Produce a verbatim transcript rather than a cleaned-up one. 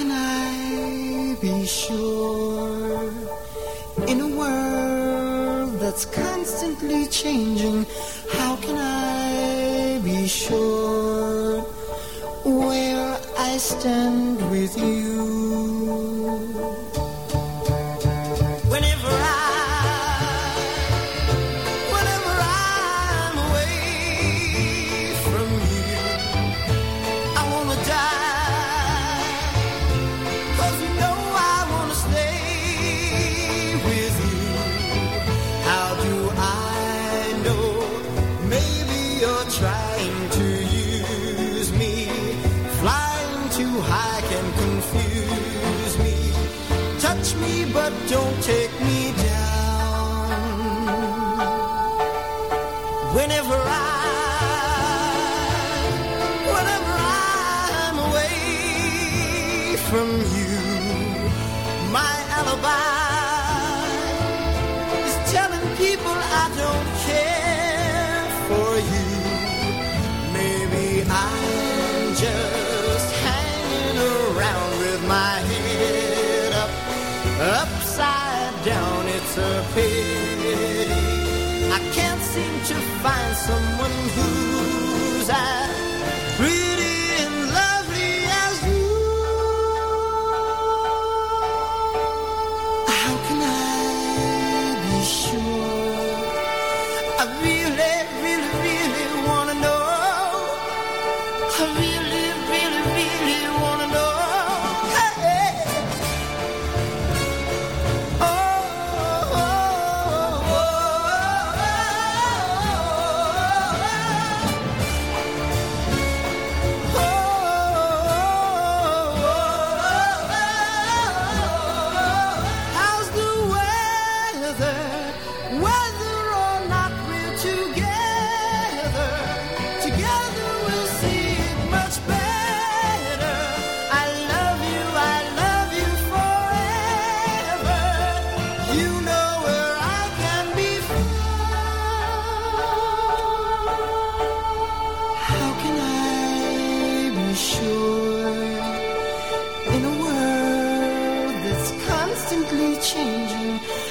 can I be sure in a world that's constantly changing? How can I be sure where I stand with you? Whenever I trying to use me, flying too high can confuse me. Touch me but don't take me down. Whenever I, whenever I'm away from you, my alibi is telling people I don't care for you. I'm just hanging around with my head up, upside down. It's a pity I can't seem to find someone who's as pretty and lovely as you. How can I be sure? I really, really, really want to know. I really, really, really wanna know. Hey. Oh, oh, oh, oh, oh. How's the weather? Whether or not we're together, together we'll see. Much better. I love you, I love you forever. You know where I can be found. How can I be sure in a world that's constantly changing?